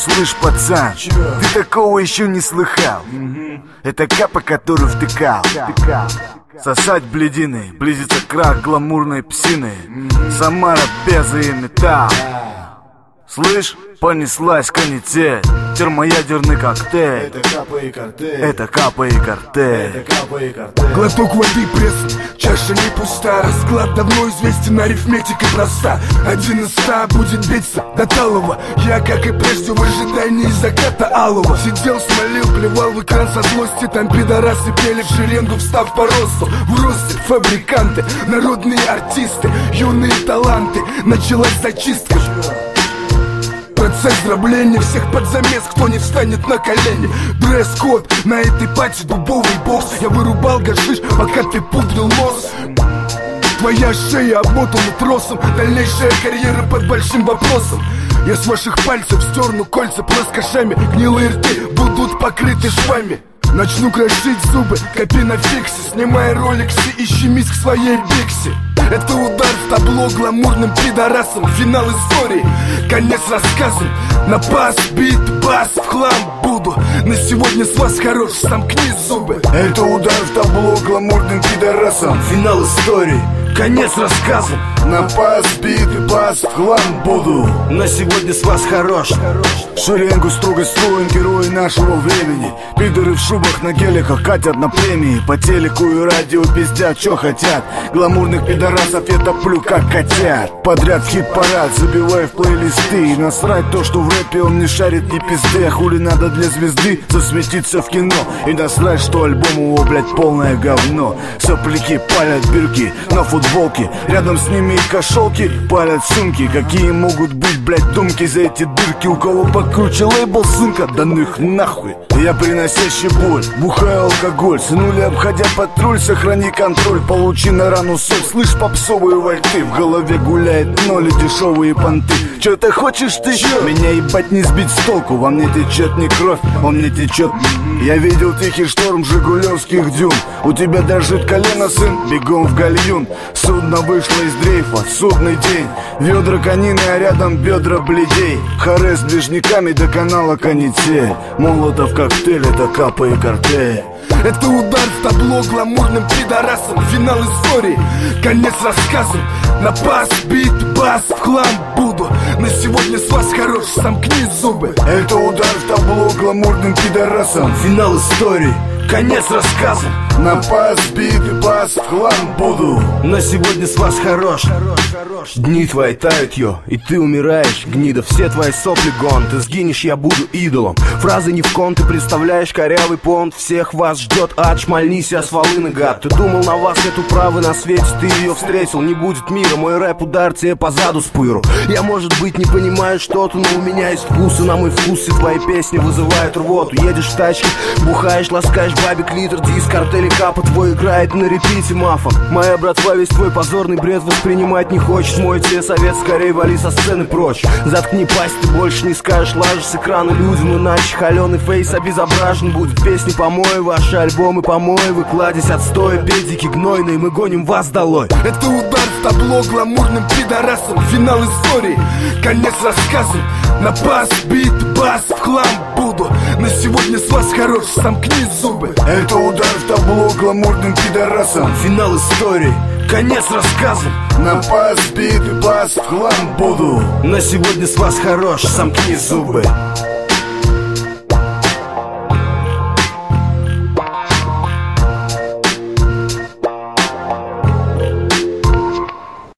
Слышь, пацан, ты такого еще не слыхал. Это капа, который втыкал. Сосать бледины, близится крах гламурной псины. Самара, Беза и металл. Слышь, понеслась канитель, термоядерный коктейль. Это капа и картель. Это капа и картель. Это капа и картель. Глоток воды пресный, чаша не пуста. Расклад давно известен, арифметика проста. 1 из 100 будет биться до талого. Я, как и прежде, в ожидании заката алого. Сидел, смолил, плевал в экран со злости. Там пидорасы пели в шеренгу, встав по росту. В росте фабриканты, народные артисты, юные таланты. Началась зачистка. Процесс дробления всех под замес, кто не встанет на колени. Дресс-код на этой пати, дубовый бокс. Я вырубал гашиш, пока ты пудрил нос. Твоя шея обмотана тросом, дальнейшая карьера под большим вопросом. Я с ваших пальцев стерну кольца плоскошами. Гнилые рты будут покрыты швами. Начну крошить зубы, копи на фиксе. Снимай роликсы и щемись к своей бикси. Это удар в табло гламурным пидорасом. Финал истории, конец рассказам. На пас, бит, бас, в хлам буду. На сегодня с вас хорош, сомкни зубы. Это удар в табло гламурным пидорасом. Финал истории, конец рассказам. На пас, бит и бас, в хлам буду. На сегодня с вас хорош. В шеренгу строго строим герои нашего времени. Пидоры в шубах на геликах катят на премии. По телеку и радио пиздят, чё хотят. Гламурных пидорасов я топлю как котят. Подряд в хит-парад забиваю в плейлисты. И насрать то, что в рэпе он не шарит ни пизды. А хули надо для звезды засветиться в кино. И насрать, что альбом его, блядь, полное говно. Сопляки палят бирки на футболке. Рядом с ними и кошелки палят сумки. Какие могут быть, блядь, думки за эти дырки? У кого покруче лейбл, сынка, да ну их нахуй. Я приносящий боль, бухаю алкоголь. Сынули, обходя патруль, сохрани контроль. Получи на рану соль, слышь, попсовые вальты. В голове гуляет ноли, дешевые понты. Чё ты хочешь ты? Меня ебать не сбить с толку. Во мне течет не кровь, во мне течет. Я видел тихий шторм жигулевских дюн. У тебя дрожит колено, сын, бегом в гальюн. Судно вышло из дрейфа, судный день. Ведра конины, а рядом бедра бледей. Харе с движниками до канала канитель. Молотов коктейль, это капа и картель. Это удар в табло гламурным пидорасом. Финал истории, конец рассказам. На пас, бит, бас, в хлам буду. На сегодня с вас хорош, сомкни зубы. Это удар в табло гламурным пидорасом. Финал истории, конец рассказам. На пас, бит и бас, в хлам буду. На сегодня с вас хорош. Дни твои тают, йо, и ты умираешь, гнида. Все твои сопли гон, ты сгинешь, я буду идолом. Фразы не в кон, ты представляешь корявый понт. Всех вас ждет ад, шмальнись, я с волыны, гад. Ты думал, на вас нету правы на свете, ты ее встретил. Не будет мира, мой рэп удар тебе по заду с пыру. Я, может быть, не понимаю что-то, но у меня есть вкус. И на мой вкус все твои песни вызывают рвоту. Едешь в тачке, бухаешь, ласкаешь бабик литр. Диск, картели, капа твой играет на репите мафом. Моя братва весь твой позорный бред воспринимать не хочет. Мой тебе совет, скорее вали со сцены прочь. Заткни пасть, ты больше не скажешь лажи с экрана людям. Иначе холеный фейс обезображен будет. Песни помой, ваши альбомы помой. Вы кладезь отстоя, педики гнойные, мы гоним вас долой. Это удар в табло гламурным пидорасом. Финал истории, конец рассказам. На пас, бит, бас, в хлам буду. На сегодня с вас хорош, сомкни зубы. Это удар в табло гламурным пидорасом. Финал истории, конец рассказам. На пас, бит и бас, в хлам буду. На сегодня с вас хорош, сомкни зубы.